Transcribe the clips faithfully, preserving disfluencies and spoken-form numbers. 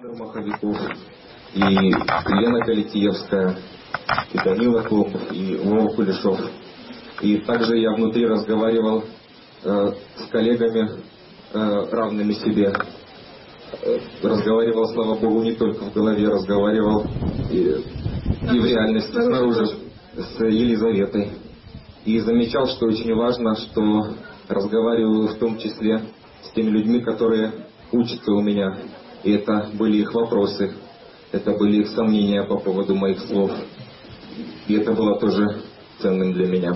Александр Маховиков, и Елена Калитиевская, и Данила Клопов, и Вова Кулешов. И также я внутри разговаривал э, с коллегами, э, равными себе. Э, разговаривал, слава Богу, не только в голове, разговаривал и, и в реальности снаружи с Елизаветой. И замечал, что очень важно, что разговариваю в том числе с теми людьми, которые учатся у меня. И это были их вопросы, это были их сомнения по поводу моих слов. И это было тоже ценным для меня.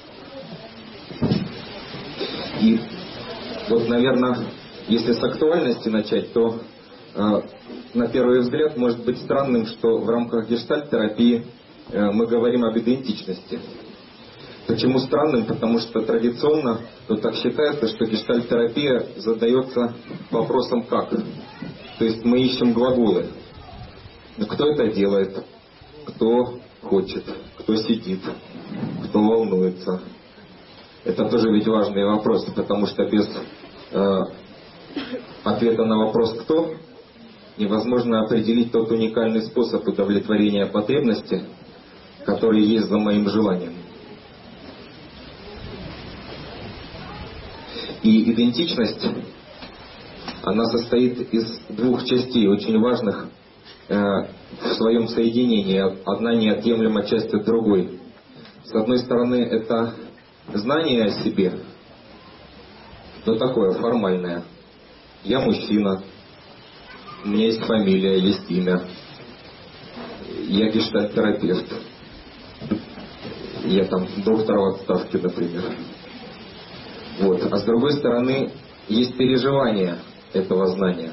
И вот, наверное, если с актуальности начать, то э, на первый взгляд может быть странным, что в рамках гештальт-терапии э, мы говорим об идентичности. Почему странным? Потому что традиционно вот так считается, что гештальт-терапия задается вопросом «как?». То есть мы ищем глаголы. Кто это делает? Кто хочет? Кто сидит? Кто волнуется? Это тоже ведь важные вопросы, потому что без э, ответа на вопрос «кто?» невозможно определить тот уникальный способ удовлетворения потребности, который есть за моим желанием. И идентичность, она состоит из двух частей, очень важных э, в своем соединении. Одна неотъемлема часть от другой. С одной стороны, это знание о себе, но такое формальное. Я мужчина, у меня есть фамилия, есть имя. Я гештальт-терапевт. Я там доктор в отставке, например. Вот. А с другой стороны, есть переживание этого знания.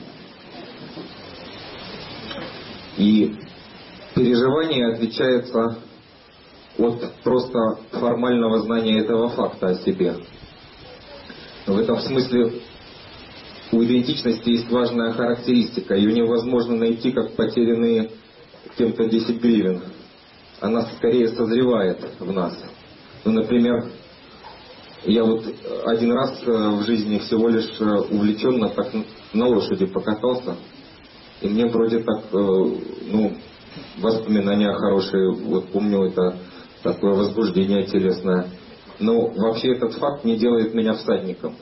И переживание отличается от просто формального знания этого факта о себе. В этом смысле у идентичности есть важная характеристика. Ее невозможно найти, как потерянные кем-то десять гривен. Она скорее созревает в нас. Ну, например, я вот один раз в жизни всего лишь увлеченно так на лошади покатался. И мне вроде так, ну, воспоминания хорошие. Вот помню, это такое возбуждение телесное. Но вообще этот факт не делает меня всадником.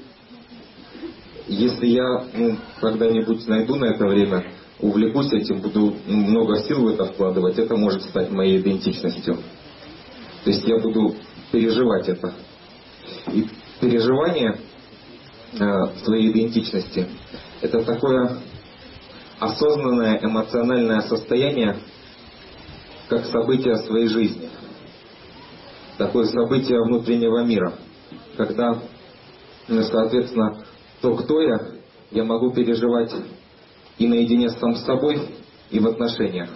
Если я ну, когда-нибудь найду на это время, увлекусь этим, буду много сил в это вкладывать, это может стать моей идентичностью. То есть я буду переживать это. И переживание э, своей идентичности — это такое осознанное эмоциональное состояние, как событие своей жизни. Такое событие внутреннего мира, когда, ну, соответственно, то, кто я, я могу переживать и наедине сам с собой, и в отношениях.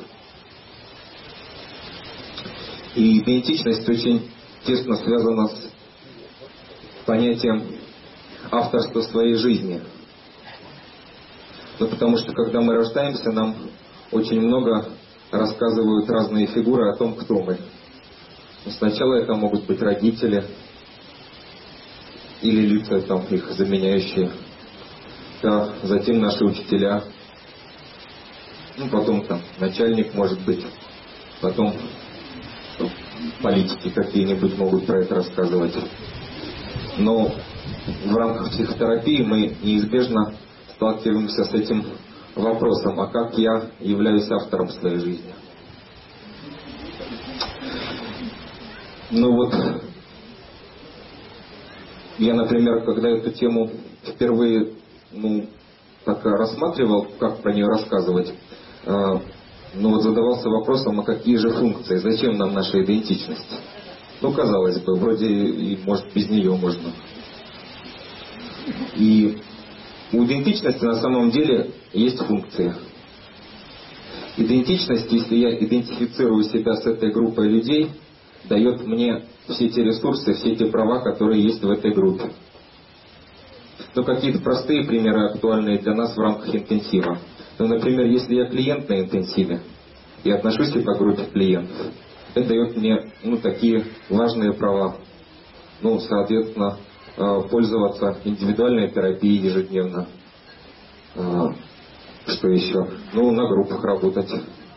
И идентичность очень тесно связана с понятием авторства своей жизни. Ну, потому что, когда мы рождаемся, нам очень много рассказывают разные фигуры о том, кто мы. Сначала это могут быть родители или лица там их заменяющие, да, затем наши учителя, ну, потом там начальник может быть, потом политики какие-нибудь могут про это рассказывать. Но в рамках психотерапии мы неизбежно сталкиваемся с этим вопросом, а как я являюсь автором своей жизни. Ну вот, я, например, когда эту тему впервые ну, так рассматривал, как про нее рассказывать, э, ну вот задавался вопросом, а какие же функции, зачем нам наша идентичность? Ну, казалось бы, вроде и, может, без нее можно. И у идентичности на самом деле есть функции. Идентичность, если я идентифицирую себя с этой группой людей, дает мне все те ресурсы, все те права, которые есть в этой группе. Но какие-то простые примеры, актуальные для нас в рамках интенсива. Ну, например, если я клиент на интенсиве и отношусь по группе клиентов, это дает мне ну, такие важные права. Ну, соответственно, пользоваться индивидуальной терапией ежедневно, Что еще? Ну, на группах работать.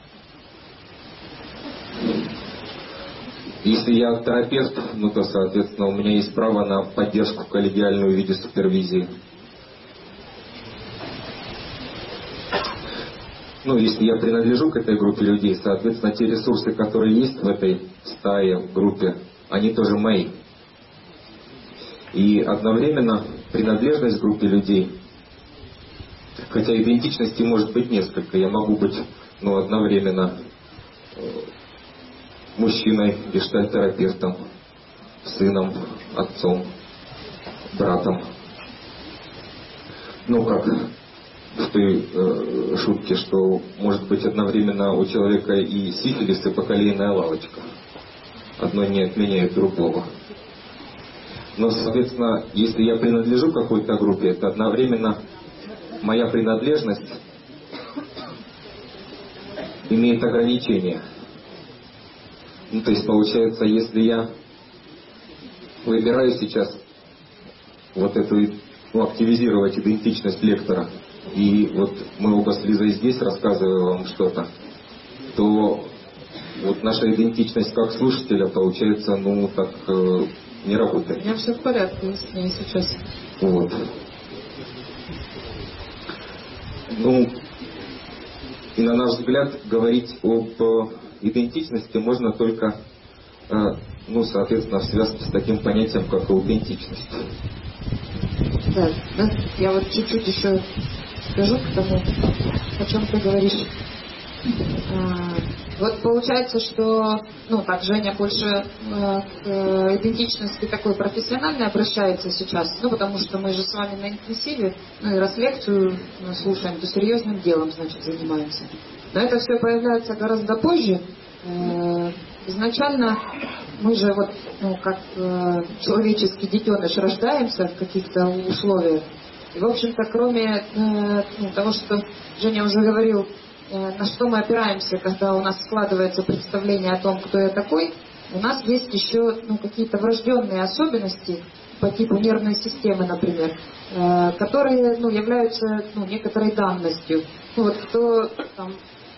Если я терапевт, ну то, соответственно, у меня есть право на поддержку коллегиальную в виде супервизии. Ну, если я принадлежу к этой группе людей, соответственно, те ресурсы, которые есть в этой стае, в группе, они тоже мои. И одновременно принадлежность к группе людей, хотя идентичности может быть несколько, я могу быть, ну, одновременно мужчиной, гештальт-терапевтом, сыном, отцом, братом. Ну, как в той э, шутке, что может быть одновременно у человека и сифилис, и бакалейная лавочка. Одно не отменяет другого. Но, соответственно, если я принадлежу к какой-то группе, это одновременно моя принадлежность имеет ограничения. Ну, то есть, получается, если я выбираю сейчас вот эту, ну, активизировать идентичность лектора, и вот мы оба с Лизой здесь рассказываем вам что-то, то вот наша идентичность как слушателя, получается, ну, так э, не работает. У меня все в порядке с ней сейчас. Вот. Ну, и на наш взгляд, говорить об идентичности можно только, э, ну, соответственно, в связке с таким понятием, как аутентичность. Да, да, я вот чуть-чуть еще скажу к тому, о чем ты говоришь. А, вот получается, что, ну, так, Женя больше э, к идентичности такой профессиональной обращается сейчас, ну, потому что мы же с вами на интенсиве, ну, и раз лекцию слушаем, то серьезным делом, значит, занимаемся. Но это все появляется гораздо позже. Э, изначально мы же вот, ну, как э, человеческий детеныш рождаемся в каких-то условиях. И, в общем-то, кроме э, ну, того, что Женя уже говорил, э, на что мы опираемся, когда у нас складывается представление о том, кто я такой, у нас есть еще, ну, какие-то врожденные особенности по типу нервной системы, например, э, которые, ну, являются, ну, некоторой данностью. Ну, вот кто там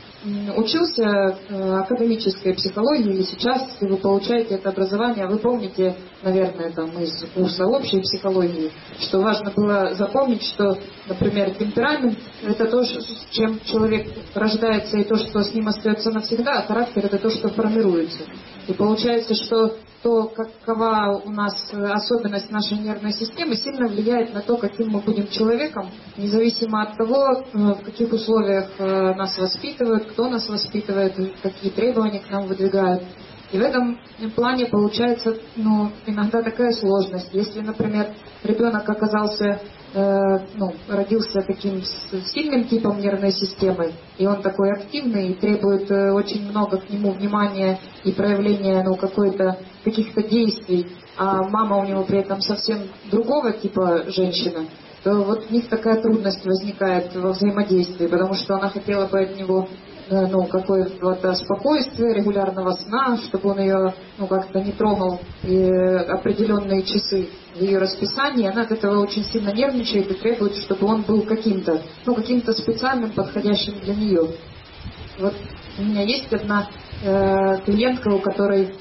учился э, академической психологии или сейчас, если вы получаете это образование, вы помните, наверное, там из курса общей психологии, что важно было запомнить, что, например, темперамент — это то, с чем человек рождается, и то, что с ним остается навсегда, а характер — это то, что формируется. И получается, что то, какова у нас особенность нашей нервной системы, сильно влияет на то, каким мы будем человеком, независимо от того, в каких условиях нас воспитывают, кто нас воспитывает, какие требования к нам выдвигают. И в этом плане получается, ну, иногда такая сложность. Если, например, ребенок оказался, э, ну, родился таким сильным типом нервной системы, и он такой активный, и требует э, очень много к нему внимания и проявления, ну, какой-то, каких-то действий, а мама у него при этом совсем другого типа женщина, то вот у них такая трудность возникает во взаимодействии, потому что она хотела бы от него, ну, какое-то спокойствие, регулярного сна, чтобы он ее, ну, как-то не трогал и определенные часы в ее расписании. Она от этого очень сильно нервничает и требует, чтобы он был каким-то, ну, каким-то специальным, подходящим для нее. Вот у меня есть одна э, клиентка, у которой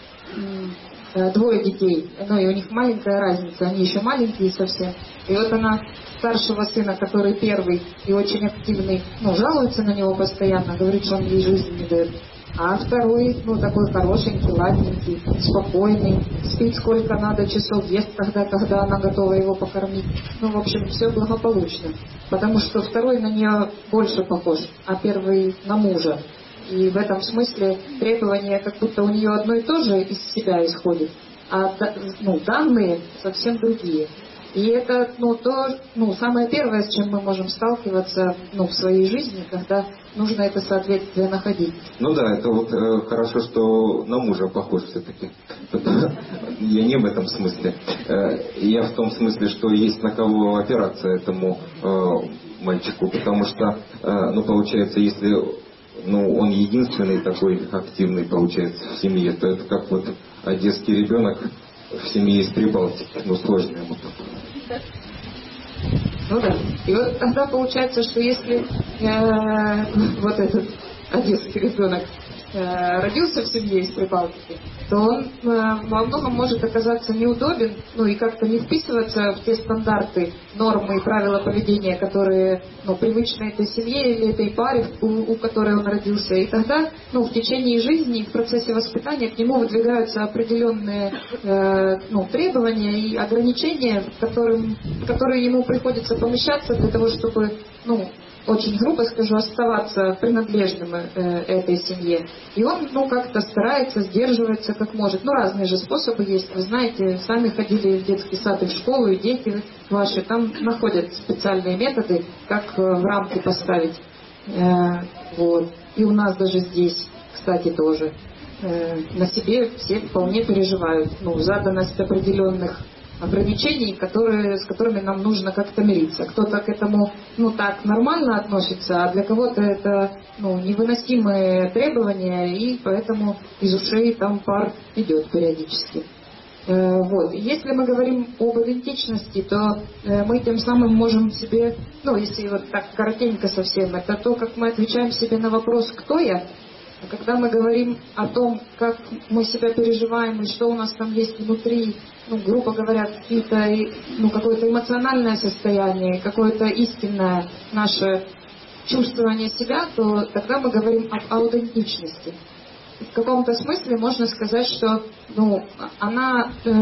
э, двое детей, ну, и у них маленькая разница, они еще маленькие совсем. И вот она старшего сына, который первый и очень активный, ну, жалуется на него постоянно, говорит, что он ей жизни не дает. А второй, ну, такой хорошенький, ладненький, спокойный, спит сколько надо часов, ест когда, когда она готова его покормить. Ну, в общем, все благополучно. Потому что второй на нее больше похож, а первый на мужа. И в этом смысле требования как будто у нее одно и то же из себя исходит, а, ну, данные совсем другие. И это, ну, то, ну, самое первое, с чем мы можем сталкиваться, ну, в своей жизни, когда нужно это соответствие находить. Ну да, это вот э, хорошо, что на мужа похож все-таки. Я не в этом смысле. Э, я в том смысле, что есть на кого опираться этому э, мальчику, потому что, э, ну, получается, если, ну, он единственный такой активный, получается, в семье, то это как вот одесский ребенок в семье из Прибалтики. Ну, сложно ему тут. Ну да. И вот тогда получается, что если э, вот этот одесский ребенок э, родился в семье из Прибалтики, то он э, во многом может оказаться неудобен, ну и как-то не вписываться в те стандарты, нормы и правила поведения, которые ну, привычны этой семье или этой паре, у, у которой он родился. И тогда ну, в течение жизни, в процессе воспитания к нему выдвигаются определенные э, ну, требования и ограничения, которым, в которые ему приходится помещаться для того, чтобы, ну, очень грубо скажу, оставаться принадлежным э, этой семье. И он, ну, как-то старается, сдерживается как может. Ну, разные же способы есть. Вы знаете, сами ходили в детский сад и в школу, и дети ваши там находят специальные методы, как э, в рамки поставить. Э, вот. И у нас даже здесь, кстати, тоже. Э, на себе все вполне переживают. Ну, заданность определенных ограничений, которые, с которыми нам нужно как-то мириться. Кто-то к этому, ну, так нормально относится, а для кого-то это, ну, невыносимые требования, и поэтому из ушей там пар идет периодически. Э, вот. Если мы говорим об идентичности, то э, мы тем самым можем себе, ну, если вот так коротенько совсем, это то, как мы отвечаем себе на вопрос «Кто я?». Когда мы говорим о том, как мы себя переживаем и что у нас там есть внутри, ну, грубо говоря, какие-то, ну, какое-то эмоциональное состояние, какое-то истинное наше чувствование себя, то тогда мы говорим об аутентичности. В каком-то смысле можно сказать, что ну, она э,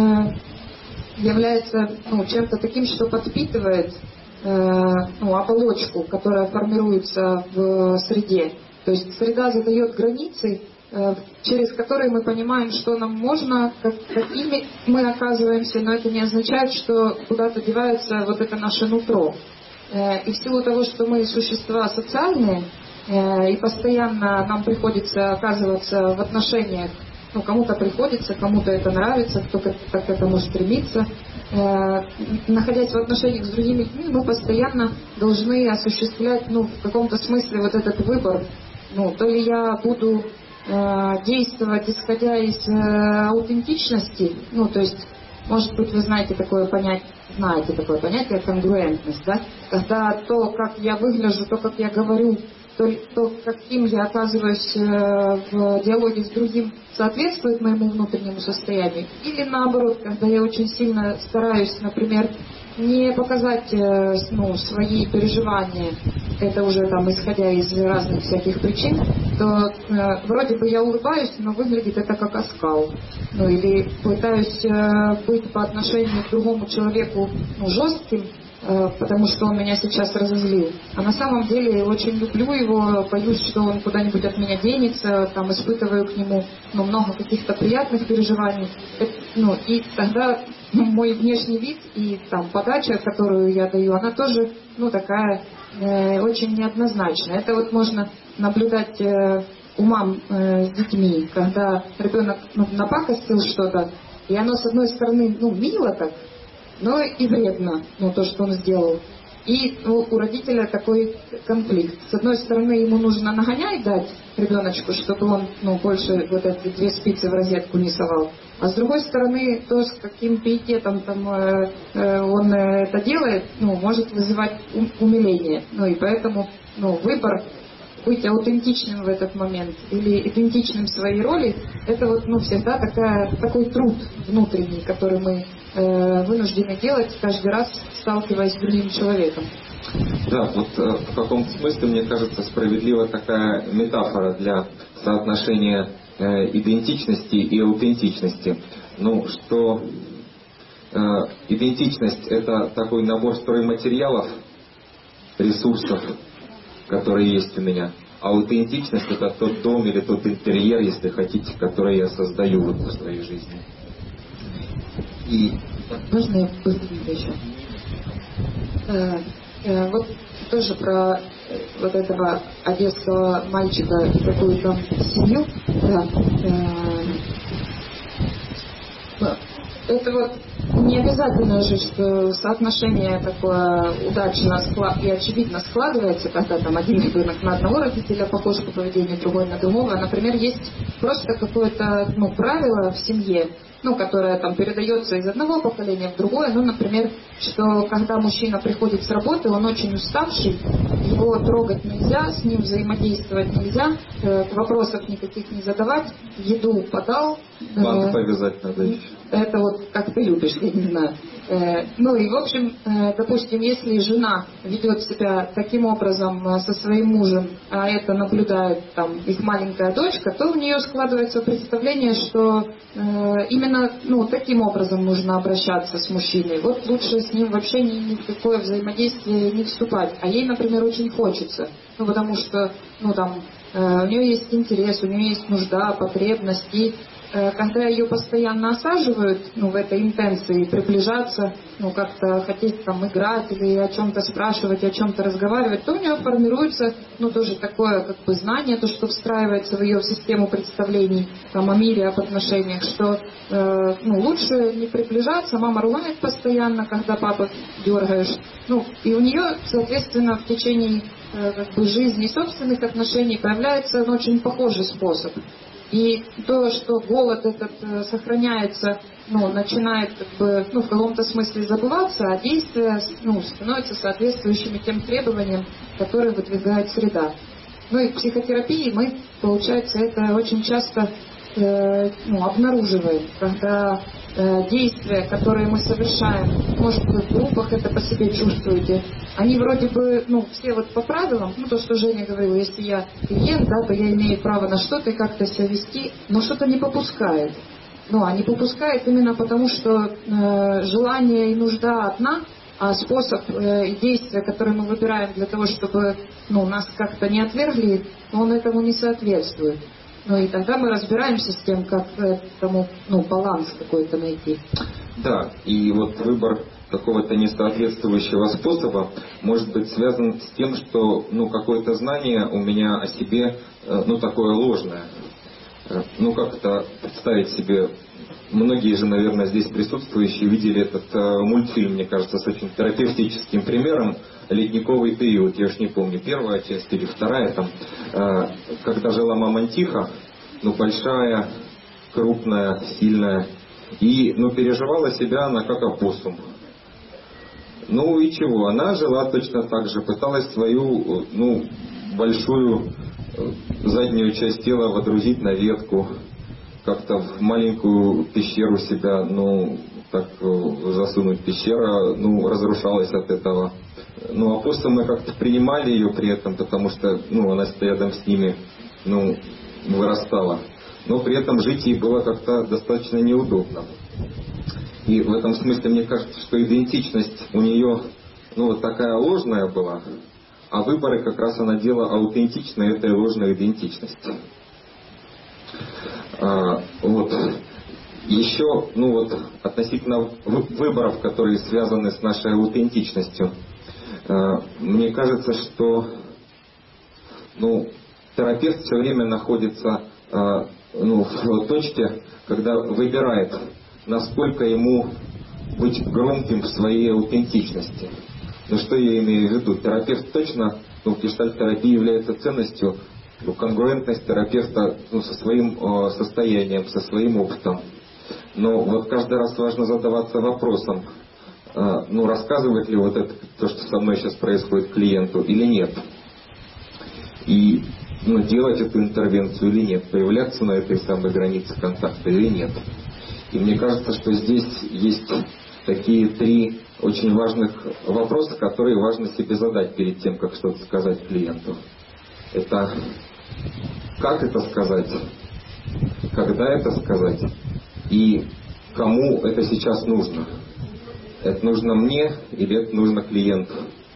является ну, чем-то таким, что подпитывает э, ну, оболочку, которая формируется в среде. То есть среда задает границы, э, через которые мы понимаем, что нам можно, как, какими мы оказываемся, но это не означает, что куда-то девается вот это наше нутро. Э, и в силу того, что мы существа социальные, э, и постоянно нам приходится оказываться в отношениях, ну, кому-то приходится, кому-то это нравится, кто-то к этому стремится. Э, находясь в отношениях с другими людьми, мы постоянно должны осуществлять, ну, в каком-то смысле вот этот выбор. Ну, то ли я буду э, действовать, исходя из э, аутентичности, ну, то есть, может быть, вы знаете такое понятие, знаете такое понятие, конгруентность, да? Когда то, как я выгляжу, то, как я говорю, то, то каким я оказываюсь э, в диалоге с другим, соответствует моему внутреннему состоянию. Или наоборот, когда я очень сильно стараюсь, например, не показать э, ну, свои переживания, это уже там исходя из разных всяких причин, то э, вроде бы я улыбаюсь, но выглядит это как оскал. Ну или пытаюсь э, быть по отношению к другому человеку ну, жестким, э, потому что он меня сейчас разозлил. А на самом деле я очень люблю его, боюсь, что он куда-нибудь от меня денется, там испытываю к нему ну, много каких-то приятных переживаний. Это, ну, и тогда ну, мой внешний вид и там подача, которую я даю, она тоже ну, такая э, очень неоднозначная. Это вот можно наблюдать э, у мам э, с детьми, когда ребенок ну, напакостил что-то, и оно с одной стороны ну, мило так, но и вредно, ну, то, что он сделал. И ну, у родителя такой конфликт. С одной стороны, ему нужно нагонять дать ребеночку, чтобы он ну, больше вот эти две спицы в розетку не совал. А с другой стороны, то, с каким пиететом там, э, э, он э, это делает, ну, может вызывать ум- умиление. Ну и поэтому ну, выбор быть аутентичным в этот момент или идентичным в своей роли, это вот ну, всегда такая, такой труд внутренний, который мы э, вынуждены делать каждый раз, сталкиваясь с другим человеком. Да, вот э, в каком-то смысле, мне кажется, справедлива такая метафора для соотношения э, идентичности и аутентичности. Ну, что э, идентичность — это такой набор стройматериалов, ресурсов, которые есть у меня. А аутентичность — это тот дом или тот интерьер, если хотите, который я создаю вот в своей жизни. И можно я быстренько еще? Э, э, вот тоже про э, вот этого одесского мальчика и такую там семью. Да, э, это вот не обязательно же, что соотношение такое удачно и очевидно складывается, когда там один ребенок на одного родителя похож по поведению, другой на другого. Например, есть просто какое-то ну, правило в семье, ну, которое там передается из одного поколения в другое. Ну, например, что когда мужчина приходит с работы, он очень уставший, его трогать нельзя, с ним взаимодействовать нельзя, э, вопросов никаких не задавать, еду подал. Банк э, повязать надо еще. Это вот как ты любишь, я не знаю. Э, ну и в общем, э, допустим, если жена ведет себя таким образом э, со своим мужем, а это наблюдает там их маленькая дочка, то у нее складывается представление, что э, именно ну, таким образом нужно обращаться с мужчиной. Вот лучше с ним вообще ни, ни в какое взаимодействие не вступать. А ей, например, очень хочется. Ну потому что ну, там, э, у нее есть интерес, у нее есть нужда, потребность. И когда ее постоянно осаживают, ну, в этой интенции приближаться, ну, как-то хотеть там играть или о чем-то спрашивать, о чем-то разговаривать, то у нее формируется, ну, тоже такое, как бы, знание, то, что встраивается в ее систему представлений, там, о мире, об отношениях, что, э, ну, лучше не приближаться, мама ругает постоянно, когда папу дергаешь, ну, и у нее, соответственно, в течение, э, как бы, жизни собственных отношений появляется, ну, очень похожий способ. И то, что голод этот э, сохраняется, ну, начинает как бы, ну, в каком-то смысле забываться, а действия ну, становятся соответствующими тем требованиям, которые выдвигает среда. Ну и в психотерапии мы, получается, это очень часто э, ну, обнаруживаем, когда э, действия, которые мы совершаем, может вы в группах это по себе чувствуете, они вроде бы, ну, все вот по правилам, ну, то, что Женя говорила, если я клиент, да, то я имею право на что-то и как-то себя вести, но что-то не попускает. Ну, а не попускает именно потому, что э, желание и нужда одна, а способ э, и действия, которые мы выбираем для того, чтобы, ну, нас как-то не отвергли, он этому не соответствует. Ну, и тогда мы разбираемся с тем, как этому, ну, баланс какой-то найти. Да, и вот выбор какого-то несоответствующего способа может быть связан с тем, что ну, какое-то знание у меня о себе ну, такое ложное. Ну как-то представить себе, многие же, наверное, здесь присутствующие видели этот э, мультфильм, мне кажется, с очень терапевтическим примером «Ледниковый период», я уж не помню, первая часть или вторая, там, э, когда жила мамонтиха, ну большая, крупная, сильная, и ну, переживала себя она как опоссум. Ну и чего? Она жила точно так же, пыталась свою ну, большую заднюю часть тела водрузить на ветку, как-то в маленькую пещеру себя, ну, так засунуть. Пещера, ну, разрушалась от этого. Ну, опоссумы как-то принимали ее при этом, потому что, ну, она рядом с ними, ну, вырастала. Но при этом жить ей было как-то достаточно неудобно. И в этом смысле мне кажется, что идентичность у нее ну, вот такая ложная была, а выборы как раз она делала аутентичной этой ложной идентичности. А, вот. Еще ну, вот, относительно выборов, которые связаны с нашей аутентичностью, а, мне кажется, что ну, терапевт все время находится а, ну, в точке, когда выбирает, насколько ему быть громким в своей аутентичности. Ну что я имею в виду? Терапевт точно, ну, в гештальт-терапии является ценностью, ну, конгруентность терапевта ну, со своим э, состоянием, со своим опытом. Но вот каждый раз важно задаваться вопросом, э, ну рассказывает ли вот это, то, что со мной сейчас происходит, клиенту или нет. И ну, делать эту интервенцию или нет, появляться на этой самой границе контакта или нет. И мне кажется, что здесь есть такие три очень важных вопроса, которые важно себе задать перед тем, как что-то сказать клиенту. Это как это сказать, когда это сказать и кому это сейчас нужно. Это нужно мне или это нужно клиенту.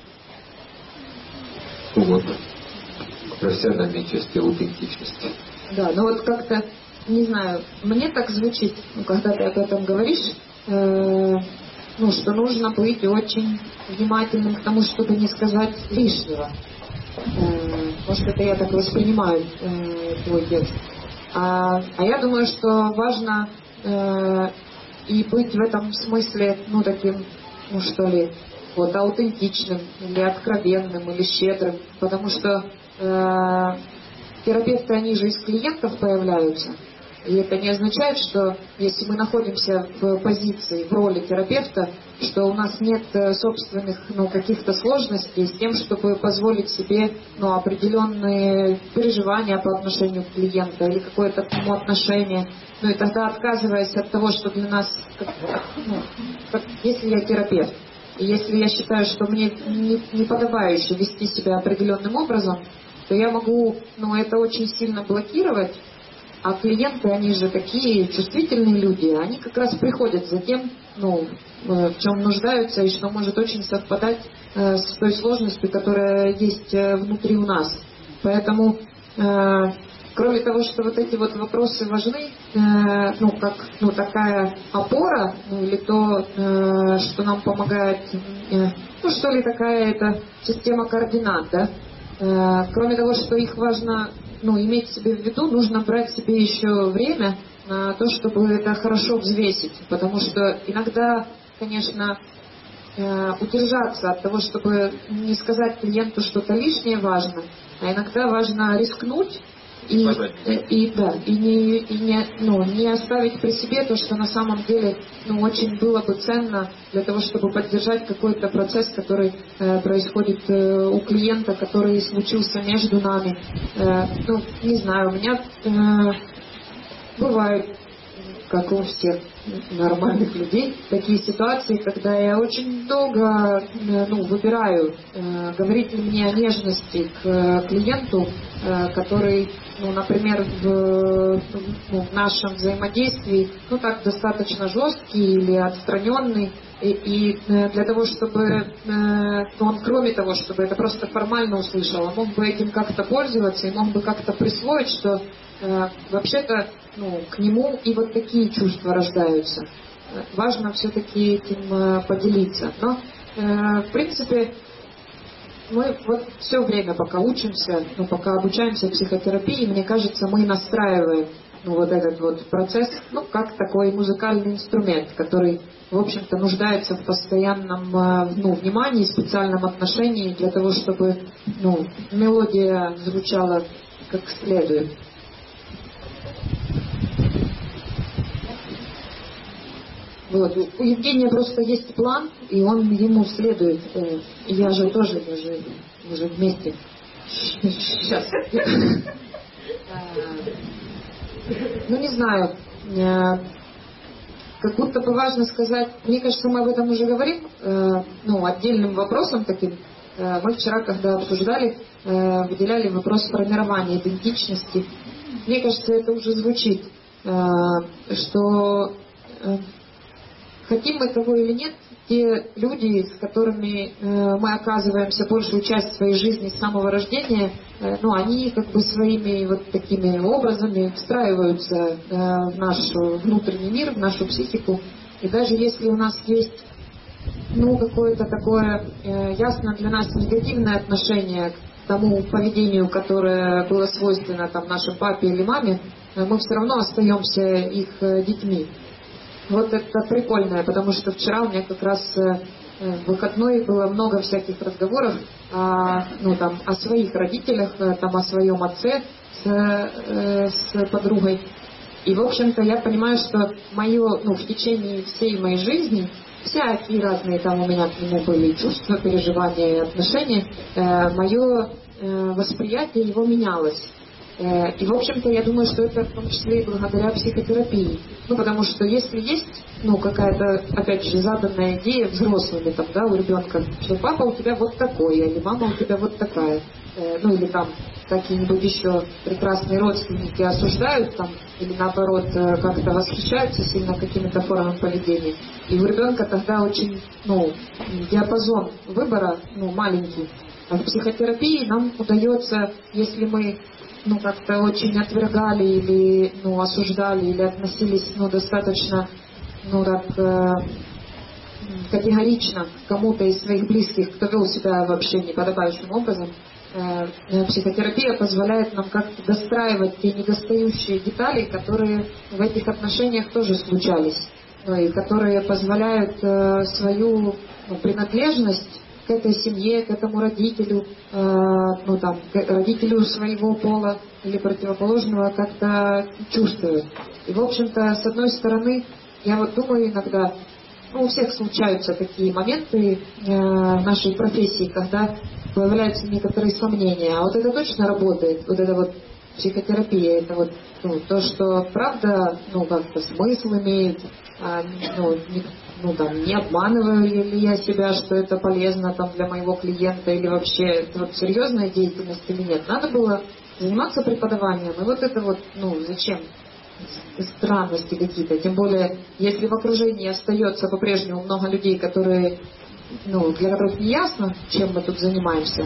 Вот. Профессиональной части аутентичности. Да, ну вот как-то, не знаю, мне так звучит, ну, когда ты об этом говоришь, э, ну, что нужно быть очень внимательным к тому, чтобы не сказать лишнего. Э, может, это я так воспринимаю э, твой текст. А, а я думаю, что важно э, и быть в этом смысле, ну, таким, ну, что ли, вот, аутентичным, или откровенным, или щедрым, потому что э, терапевты, они же из клиентов появляются. И это не означает, что если мы находимся в позиции, в роли терапевта, что у нас нет собственных, ну, каких-то сложностей с тем, чтобы позволить себе, ну, определенные переживания по отношению к клиенту или какое-то к нему отношение. Ну и тогда, отказываясь от того, что для нас, как, ну, как, если я терапевт, и если я считаю, что мне не, не подобающе вести себя определенным образом, то я могу, ну, это очень сильно блокировать. А клиенты, они же такие чувствительные люди, они как раз приходят за тем, ну, в чем нуждаются, и что может очень совпадать э, с той сложностью, которая есть э, внутри у нас. Поэтому, э, кроме того, что вот эти вот вопросы важны, э, ну, как, ну, такая опора, ну, или то, э, что нам помогает, э, ну, что ли, такая это система координат, да, э, кроме того, что их важно, ну, иметь себе в виду, нужно брать себе еще время на то, чтобы это хорошо взвесить. Потому что иногда, конечно, э, удержаться от того, чтобы не сказать клиенту что-то лишнее, важно, а иногда важно рискнуть и, и, и, да, и, не, и не, ну, не оставить при себе то, что на самом деле, ну, очень было бы ценно для того, чтобы поддержать какой-то процесс, который э, происходит э, у клиента, который случился между нами. Э, ну, не знаю, у меня э, бывают, как у всех нормальных людей, такие ситуации, когда я очень долго, ну, выбираю, э, говорить ли мне о нежности к э, клиенту, э, который, ну, например, в, ну, в нашем взаимодействии, ну, так достаточно жесткий или отстраненный, и, и для того, чтобы э, он, кроме того, чтобы это просто формально услышал, он мог бы этим как-то пользоваться и мог бы как-то присвоить, что э, вообще-то, ну, к нему и вот такие чувства рождаются. Важно все-таки этим э, поделиться. Но, э, в принципе, мы вот все время, пока учимся, ну, пока обучаемся психотерапии, мне кажется, мы настраиваем, ну, вот этот вот процесс, ну, как такой музыкальный инструмент, который, в общем-то, нуждается в постоянном, ну, внимании, специальном отношении для того, чтобы, ну, мелодия звучала как следует. Вот. У Евгения просто есть план, и он ему следует. Я же тоже, мы же, мы же вместе. Сейчас. Ну, не знаю. Как будто бы важно сказать, мне кажется, мы об этом уже говорим, ну, отдельным вопросом таким. Мы вчера, когда обсуждали, выделяли вопрос формирования идентичности. Мне кажется, это уже звучит, что хотим мы того или нет, те люди, с которыми э, мы оказываемся большую часть своей жизни с самого рождения, э, ну, они как бы своими вот такими образами встраиваются э, в наш внутренний мир, в нашу психику. И даже если у нас есть, ну, какое-то такое э, ясно для нас негативное отношение к тому поведению, которое было свойственно там нашим папе или маме, э, мы все равно остаемся их э, детьми. Вот это прикольное, потому что вчера у меня как раз э, в выходной было много всяких разговоров о, ну, там, о своих родителях, там, о своем отце с, э, с подругой. И, в общем-то, я понимаю, что мое, ну, в течение всей моей жизни всякие разные там у меня к нему были чувства, переживания и отношения, э, мое э, восприятие его менялось. И, в общем-то, я думаю, что это в том числе и благодаря психотерапии. Ну, потому что если есть, ну, какая-то, опять же, заданная идея взрослыми, там, да, у ребенка, что папа у тебя вот такой, или мама у тебя вот такая, э, ну, или там какие-нибудь еще прекрасные родственники осуждают, там, или наоборот, э, как-то восхищаются сильно какими-то формами поведения. И у ребенка тогда очень, ну, диапазон выбора, ну, маленький. А в психотерапии нам удается, если мы, ну, как-то очень отвергали или, ну, осуждали, или относились, ну, достаточно, ну, так, э, категорично к кому-то из своих близких, кто вел себя вообще неподобающим образом, э, психотерапия позволяет нам как-то достраивать те недостающие детали, которые в этих отношениях тоже случались. ну, и которые позволяют э, свою ну, принадлежность к этой семье, к этому родителю, э, ну там, к родителю своего пола или противоположного как-то чувствовать. И, в общем-то, с одной стороны, я вот думаю иногда, ну, у всех случаются такие моменты э, в нашей профессии, когда появляются некоторые сомнения. А вот это точно работает? Вот это вот психотерапия, это вот ну, то, что правда, ну, как-то смысл имеет, а, ну, не, ну, там, не обманываю ли я себя, что это полезно там для моего клиента, или вообще это вот серьезная деятельность или нет. Надо было заниматься преподаванием, и вот это вот, ну, зачем? Странности какие-то, тем более, если в окружении остается по-прежнему много людей, которые, ну, для которых не ясно, чем мы тут занимаемся,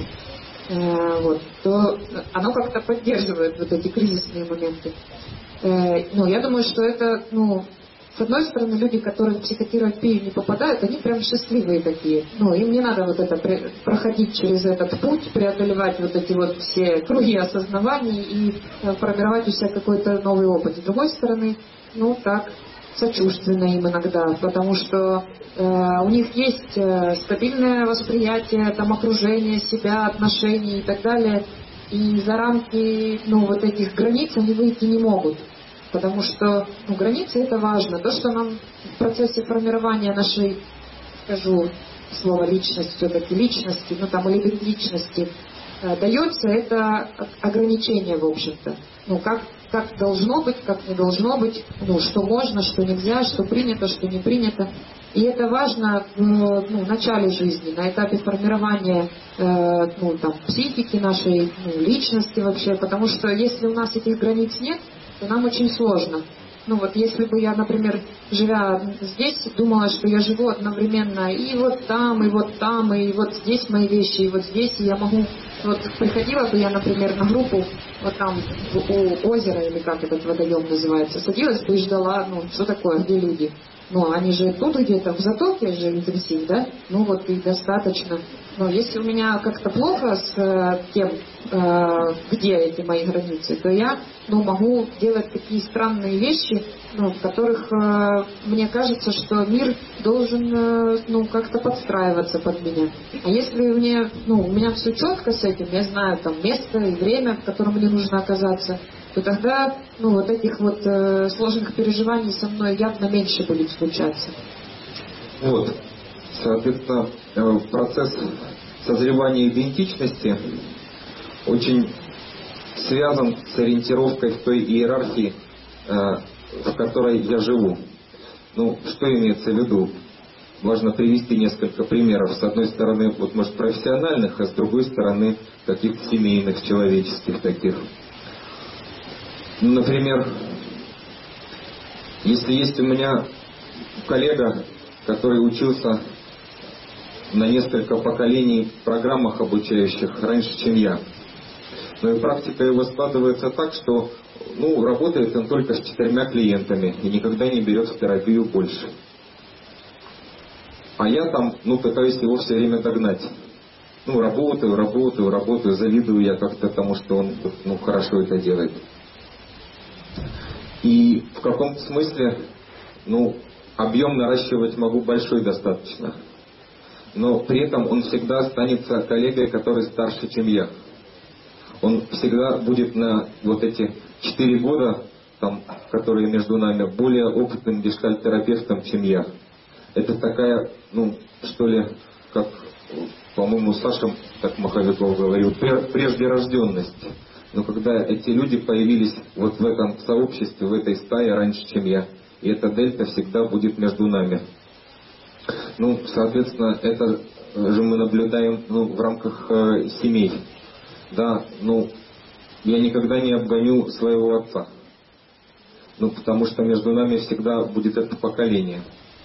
э, вот, то оно как-то поддерживает вот эти кризисные моменты. Э, ну, я думаю, что это, ну, с одной стороны, люди, которые в психотерапию не попадают, они прям счастливые такие. Ну, им не надо вот это проходить через этот путь, преодолевать вот эти вот все круги осознаваний и э, формировать у себя какой-то новый опыт. С другой стороны, ну, так, сочувственно им иногда, потому что э, у них есть э, стабильное восприятие, там, окружения, себя, отношений и так далее. И за рамки, ну, вот этих границ они выйти не могут. Потому что, ну, границы это важно. То, что нам в процессе формирования нашей, скажу слово личность, все-таки личности, ну там или быть личности, э, дается, это ограничение, в общем-то. Ну, как, как должно быть, как не должно быть, ну, что можно, что нельзя, что принято, что не принято. И это важно в ну, начале жизни, на этапе формирования э, ну, там, психики нашей, ну, личности вообще, потому что если у нас этих границ нет, то нам очень сложно. Ну вот если бы я, например, живя здесь, думала, что я живу одновременно и вот там, и вот там, и вот здесь мои вещи, и вот здесь, и я могу... Вот приходила бы я, например, на группу, вот там у озера, или как этот водоем называется, садилась бы и ждала, ну, что такое, где люди? Ну, они же тут где-то в затоке же интенсив, да? Ну вот и достаточно. Но если у меня как-то плохо с э, тем, э, где эти мои границы, то я, ну, могу делать такие странные вещи, ну, в которых э, мне кажется, что мир должен, э, ну, как-то подстраиваться под меня. А если мне, ну, у меня все четко с этим, я знаю там место и время, в котором мне нужно оказаться, то тогда, ну, вот этих вот э, сложных переживаний со мной явно меньше будет случаться. Вот, соответственно, э, процесс созревания идентичности очень связан с ориентировкой в той иерархии, э, в которой я живу. Ну, что имеется в виду? Можно привести несколько примеров. С одной стороны, вот, может, профессиональных, а с другой стороны, каких-то семейных, человеческих таких. Например, если есть у меня коллега, который учился на несколько поколений в программах обучающих раньше, чем я, но и практика его складывается так, что, ну, работает он только с четырьмя клиентами и никогда не берет в терапию больше. А я там, ну, пытаюсь его все время догнать. Ну, работаю, работаю, работаю, завидую я как-то тому, что он, ну, хорошо это делает. И в каком-то смысле, ну, объем наращивать могу большой достаточно. Но при этом он всегда останется коллегой, который старше, чем я. Он всегда будет на вот эти четыре года, там, которые между нами, более опытным гештальт-терапевтом, чем я. Это такая, ну, что ли, как, по-моему, Саша, так Маховиков говорил, преждерожденность. Но когда эти люди появились вот в этом сообществе, в этой стае раньше, чем я, и эта дельта всегда будет между нами. Ну, соответственно, это же мы наблюдаем, ну, в рамках э, семей. Да, ну, я никогда не обгоню своего отца. Ну, потому что между нами всегда будет это поколение.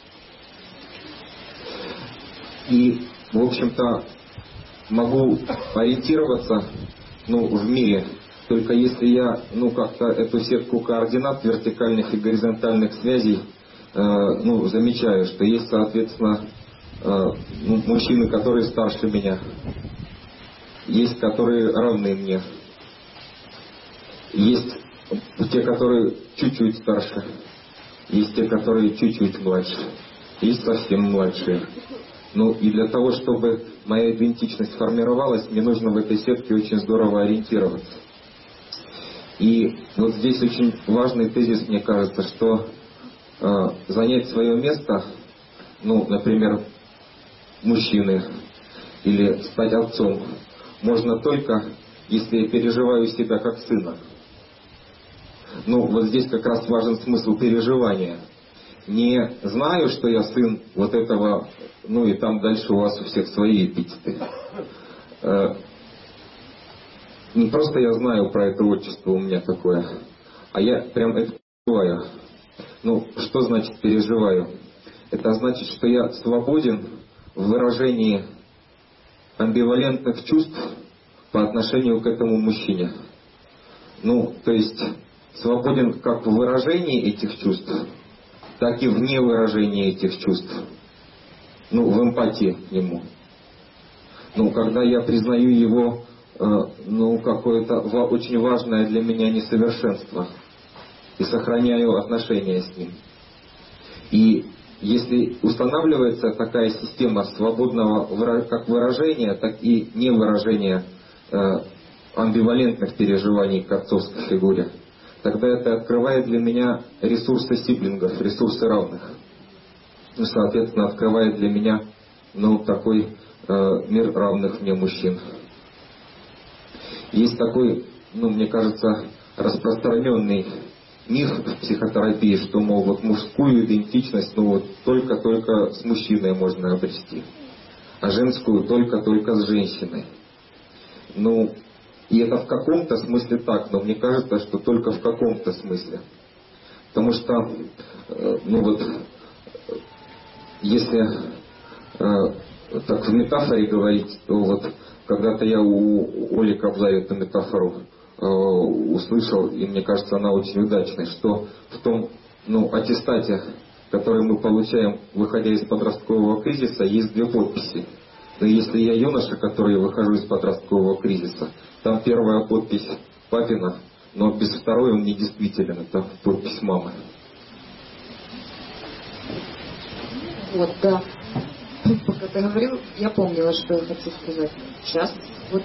И, в общем-то, могу ориентироваться, ну, в мире, только если я, ну, как-то эту сетку координат вертикальных и горизонтальных связей, э, ну, замечаю, что есть, соответственно, э, ну, мужчины, которые старше меня, есть, которые равны мне, есть те, которые чуть-чуть старше, есть те, которые чуть-чуть младше, есть совсем младшие. Ну и для того, чтобы моя идентичность формировалась, мне нужно в этой сетке очень здорово ориентироваться. И вот здесь очень важный тезис, мне кажется, что э, занять свое место, ну, например, мужчины, или стать отцом, можно только, если я переживаю себя как сына. Ну, вот здесь как раз важен смысл переживания. Не знаю, что я сын вот этого, ну и там дальше у вас у всех свои эпитеты. Э, не просто я знаю про это отчество, у меня такое, а я прям это переживаю. Ну, что значит переживаю? Это значит, что я свободен в выражении амбивалентных чувств по отношению к этому мужчине. Ну, то есть свободен как в выражении этих чувств, так и вне выражения этих чувств. Ну, в эмпатии к нему. Ну, когда я признаю его, э, ну, какое-то ва- очень важное для меня несовершенство и сохраняю отношения с ним. И если устанавливается такая система свободного как выражения, так и невыражения э, амбивалентных переживаний к отцовской фигуре, тогда это открывает для меня ресурсы сиблингов, ресурсы равных. Ну, соответственно, открывает для меня, ну, такой э, мир равных мне мужчин. Есть такой, ну, мне кажется, распространенный миф в психотерапии, что, мол, вот мужскую идентичность, ну, вот только-только с мужчиной можно обрести, а женскую только-только с женщиной. Ну, и это в каком-то смысле так, но мне кажется, что только в каком-то смысле. Потому что, э, ну вот, если э, так в метафоре говорить, то вот когда-то я у Оли Кобзарь эту метафору э, услышал, и мне кажется, она очень удачная, что в том, ну, аттестате, который мы получаем, выходя из подросткового кризиса, есть две подписи. Но если я юноша, который выхожу из подросткового кризиса, там первая подпись папина, но без второй он недействителен, это подпись мамы. Вот, да. Пока ты говорил, я помнила, что я хочу сказать. Сейчас, вот,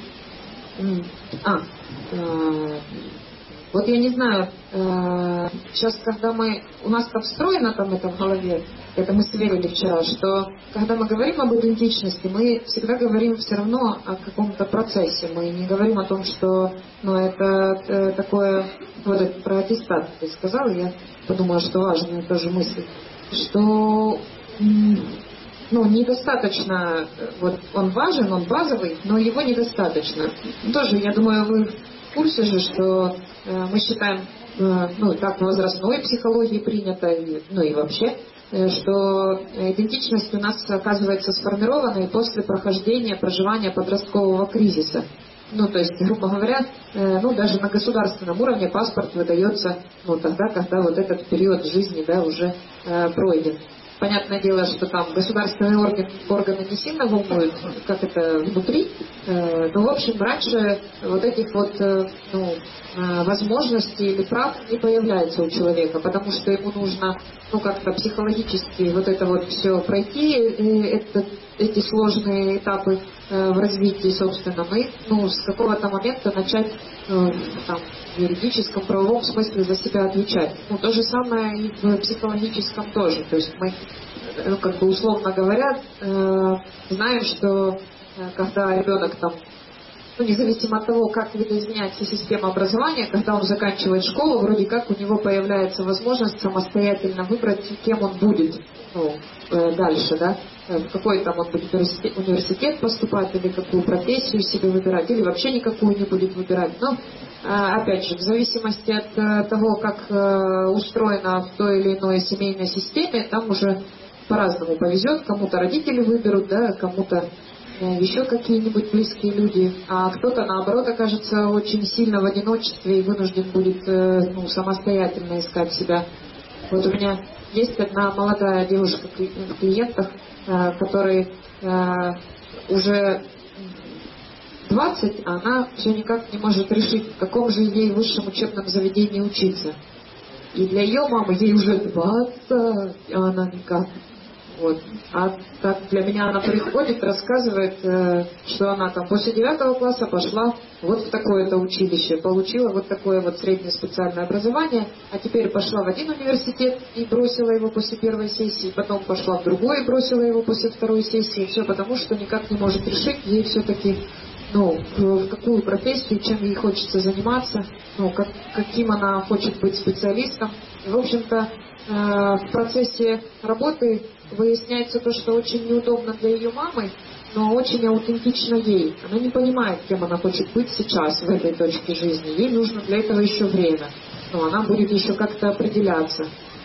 а, э, вот я не знаю, э, сейчас, когда мы, у нас так встроено там это в голове, это мы сверили вчера, что когда мы говорим об идентичности, мы всегда говорим все равно о каком-то процессе. Мы не говорим о том, что, ну, это э, такое, вот это про аттестат ты сказал, и я подумала, что важная тоже мысль, что ну, недостаточно, вот он важен, он базовый, но его недостаточно. Тоже, я думаю, вы в курсе же, что э, мы считаем, э, ну, так в возрастной психологии принято, и, ну и вообще, э, что идентичность у нас оказывается сформированной после прохождения, проживания подросткового кризиса. Ну, то есть, грубо говоря, э, ну, даже на государственном уровне паспорт выдается, ну, тогда, когда вот этот период жизни, да, уже э, пройден. Понятное дело, что там государственные органы, органы не сильно волнуют, как это внутри, э, но, в общем, раньше вот этих вот э, ну, э, возможностей или прав не появляется у человека, потому что ему нужно, ну, как-то психологически вот это вот все пройти, и это, эти сложные этапы э, в развитии, собственно, мы, ну, с какого-то момента начать э, там, в юридическом, правовом смысле за себя отвечать. Ну, то же самое и в психологическом тоже. То есть мы, ну, как бы условно говоря, э, знаем, что э, когда ребенок там, ну, независимо от того, как видоизменяется система образования, когда он заканчивает школу, вроде как у него появляется возможность самостоятельно выбрать, кем он будет, ну, э, дальше, да, в какой там он будет университет поступать, или какую профессию себе выбирать, или вообще никакую не будет выбирать. Но, опять же, в зависимости от того, как устроено в той или иной семейной системе, там уже по-разному повезет. Кому-то родители выберут, да, кому-то еще какие-нибудь близкие люди, а кто-то, наоборот, окажется очень сильно в одиночестве и вынужден будет, ну, самостоятельно искать себя. Вот у меня есть одна молодая девушка в клиентах, которой уже двадцать, а она все никак не может решить, в каком же ей высшем учебном заведении учиться. И для ее мамы ей уже двадцать, а она никак. Вот. А так для меня она приходит, рассказывает, э, что она там после девятого класса пошла вот в такое-то училище, получила вот такое вот среднее специальное образование, а теперь пошла в один университет и бросила его после первой сессии, потом пошла в другой и бросила его после второй сессии, все потому, что никак не может решить ей все-таки, ну, в какую профессию, чем ей хочется заниматься, ну, как, каким она хочет быть специалистом. И, в общем-то, э, в процессе работы выясняется то, что очень неудобно для ее мамы, но очень аутентично ей. Она не понимает, кем она хочет быть сейчас, в этой точке жизни. Ей нужно для этого еще время. Но она будет еще как-то определяться.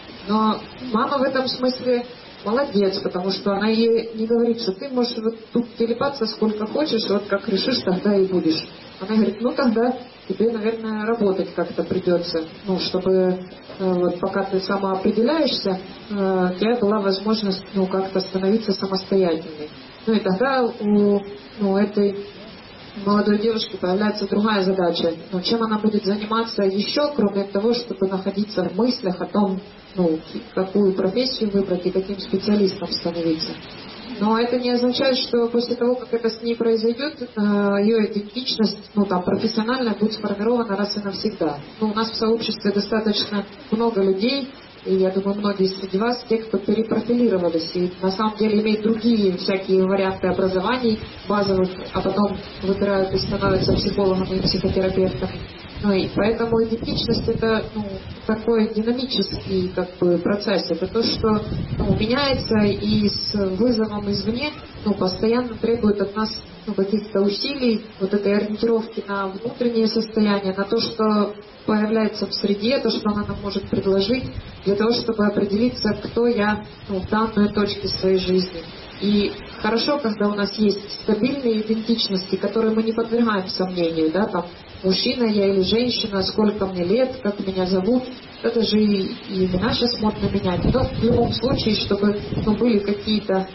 Но мама в этом смысле молодец, потому что она ей не говорит, что ты можешь вот тут телепаться сколько хочешь, вот как решишь, тогда и будешь. Она говорит, ну тогда тебе, наверное, работать как-то придется, ну, чтобы э, вот пока ты самоопределяешься, э, у тебя была возможность, ну, как-то становиться самостоятельной. Ну и тогда у ну, этой молодой девушки появляется другая задача. Ну, чем она будет заниматься еще, кроме того, чтобы находиться в мыслях о том, ну, какую профессию выбрать и каким специалистом становиться. Но это не означает, что после того, как это с ней произойдет, ее идентичность, ну, там, профессиональная будет сформирована раз и навсегда. Ну, у нас в сообществе достаточно много людей, и я думаю, многие среди вас, те, кто перепрофилировались и на самом деле имеют другие всякие варианты образований базовых, а потом выбирают и становятся психологами и психотерапевтами. Ну, и поэтому идентичность это, ну, такой динамический, как бы, процесс. Это то, что, ну, меняется и с вызовом извне, ну, постоянно требует от нас, ну, каких-то усилий, вот этой ориентировки на внутреннее состояние, на то, что появляется в среде, то, что она нам может предложить, для того, чтобы определиться, кто я, ну, в данной точке своей жизни. И хорошо, когда у нас есть стабильные идентичности, которые мы не подвергаем сомнению, да, там, мужчина я или женщина, сколько мне лет, как меня зовут, это же и, и имена сейчас модно менять. Но в любом случае, чтобы, ну, были какие-то,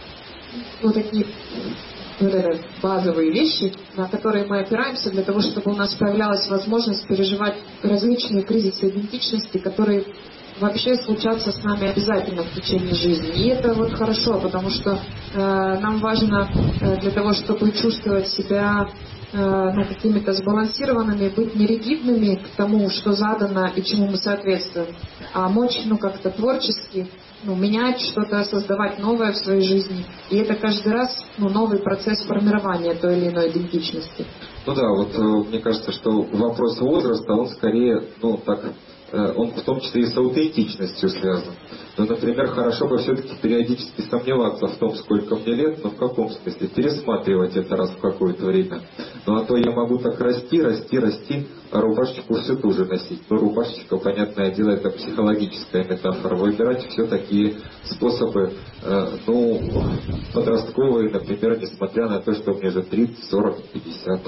ну, такие вот это, базовые вещи, на которые мы опираемся для того, чтобы у нас появлялась возможность переживать различные кризисы идентичности, которые вообще случаться с нами обязательно в течение жизни. И это вот хорошо, потому что э, нам важно э, для того, чтобы чувствовать себя э, ну, какими-то сбалансированными, быть не ригидными к тому, что задано и чему мы соответствуем, а мочь, ну, как-то творчески, ну, менять что-то, создавать новое в своей жизни. И это каждый раз, ну, новый процесс формирования той или иной идентичности. Ну да, вот э, мне кажется, что вопрос возраста, он скорее, ну, так, э, он в том числе и с аутентичностью связан. Ну, например, хорошо бы все-таки периодически сомневаться в том, сколько мне лет, но в каком смысле, пересматривать это раз в какое-то время. Ну, а то я могу так расти, расти, расти, а рубашечку все ту же носить. Ну, рубашечка, понятное дело, это психологическая метафора. Выбирать все такие способы, э, ну, подростковые, например, несмотря на то, что мне же тридцать, сорок, пятьдесят.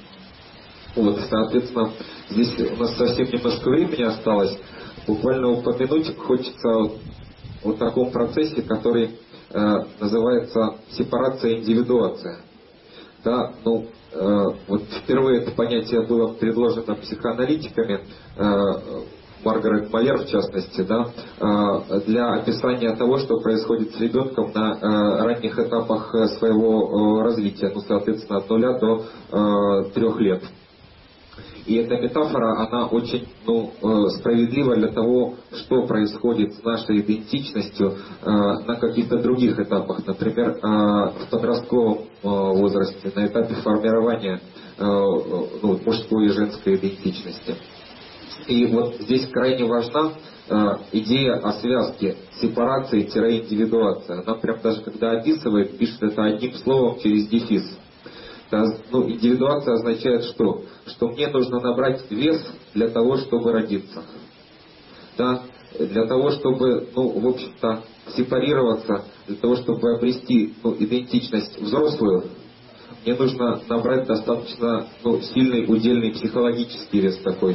Вот, соответственно, здесь у нас совсем немножко времени осталось. Буквально упомянуть хочется о таком процессе, который э, называется сепарация и индивидуация. Да, ну, э, вот впервые это понятие было предложено психоаналитиками, э, Маргарет Майер в частности, да, э, для описания того, что происходит с ребенком на э, ранних этапах своего э, развития, ну, соответственно, от нуля до э, трех лет. И эта метафора, она очень, ну, справедлива для того, что происходит с нашей идентичностью э, на каких-то других этапах. Например, э, в подростковом э, возрасте, на этапе формирования э, ну, мужской и женской идентичности. И вот здесь крайне важна э, идея о связке сепарации-индивидуация. Она прям даже когда описывает, пишет это одним словом через дефис. Ну, индивидуация означает что? Что мне нужно набрать вес для того, чтобы родиться. Да? Для того, чтобы, ну, в общем-то, сепарироваться, для того, чтобы обрести, ну, идентичность взрослую, мне нужно набрать достаточно, ну, сильный, удельный психологический вес такой.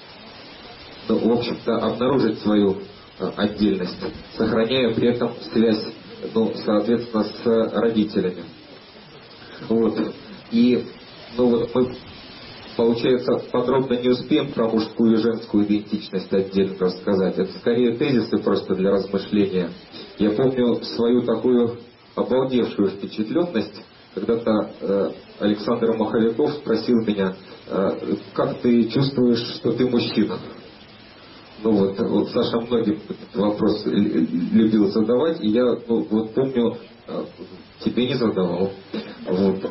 Ну, в общем-то, обнаружить свою э, отдельность, сохраняя при этом связь, ну, соответственно, с родителями. Вот. И, ну, вот мы получается, подробно не успеем про мужскую и женскую идентичность отдельно рассказать. Это скорее тезисы просто для размышления. Я помню свою такую обалдевшую впечатленность. Когда-то э, Александр Маховиков спросил меня, э, как ты чувствуешь, что ты мужчина? Ну вот, вот Саша многим этот вопрос любил задавать, и я ну, вот помню, э, тебе не задавал. Вот.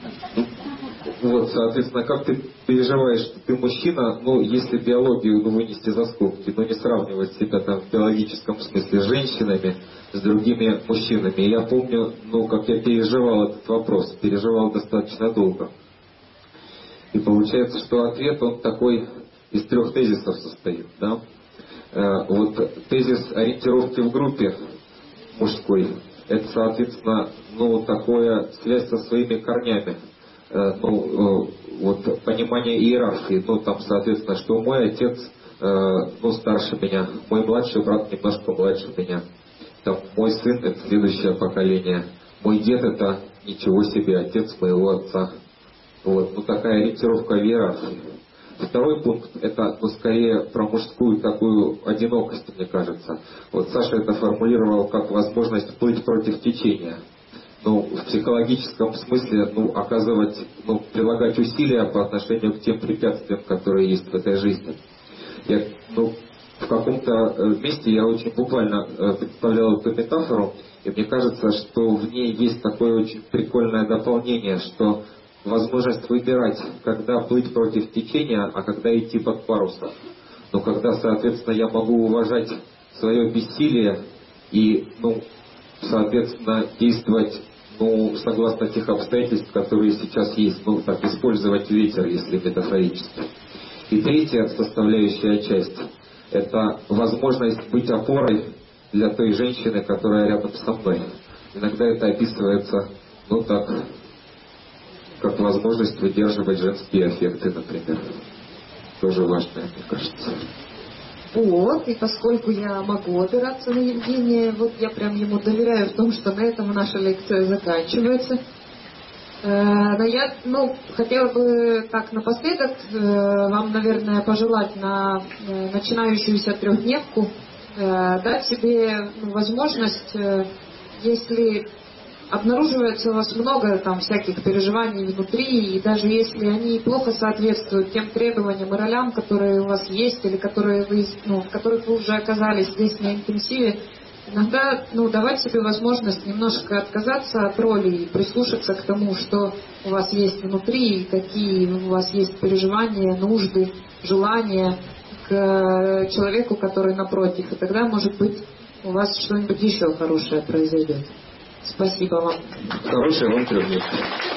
Вот, соответственно, как ты переживаешь, что ты мужчина, ну, если биологию ну, вынести за скобки, но не сравнивать себя там в биологическом смысле с женщинами, с другими мужчинами. И я помню, ну, как я переживал этот вопрос, переживал достаточно долго. И получается, что ответ, он такой из трех тезисов состоит, да. Э, вот тезис ориентировки в группе мужской, это, соответственно, ну, такое связь со своими корнями. Ну, вот понимание иерархии, ну, там, соответственно, что мой отец, ну, старше меня, мой младший брат немножко младше меня, там, мой сын — это следующее поколение, мой дед — это ничего себе, отец моего отца. Вот, ну, такая ориентировка в иерархии. Второй пункт — это, ну, скорее про мужскую такую одинокость, мне кажется. Вот Саша это формулировал как возможность плыть против течения. Ну, в психологическом смысле, ну, оказывать, ну, прилагать усилия по отношению к тем препятствиям, которые есть в этой жизни. Я, ну, в каком-то месте я очень буквально представлял эту метафору, и мне кажется, что в ней есть такое очень прикольное дополнение, что возможность выбирать, когда плыть против течения, а когда идти под парусом. Но когда, соответственно, я могу уважать свое бессилие и, ну, соответственно, действовать, ну, согласно тех обстоятельств, которые сейчас есть, ну, так, использовать ветер, если метафорически. И третья составляющая часть — это возможность быть опорой для той женщины, которая рядом со мной. Иногда это описывается, ну, так, как возможность выдерживать женские аффекты, например. Тоже важное, мне кажется. Вот, и поскольку я могу опираться на Евгения, вот я прям ему доверяю в том, что на этом наша лекция заканчивается. Но я, ну, хотела бы так напоследок вам, наверное, пожелать на начинающуюся трехдневку дать себе возможность, если обнаруживается у вас много там всяких переживаний внутри, и даже если они плохо соответствуют тем требованиям и ролям, которые у вас есть, или которые вы, ну, в которых вы уже оказались здесь на интенсиве, иногда, ну, давать себе возможность немножко отказаться от роли и прислушаться к тому, что у вас есть внутри, и какие у вас есть переживания, нужды, желания к человеку, который напротив. И тогда, может быть, у вас что-нибудь еще хорошее произойдет. Спасибо вам. Хорошей вам трехдневки.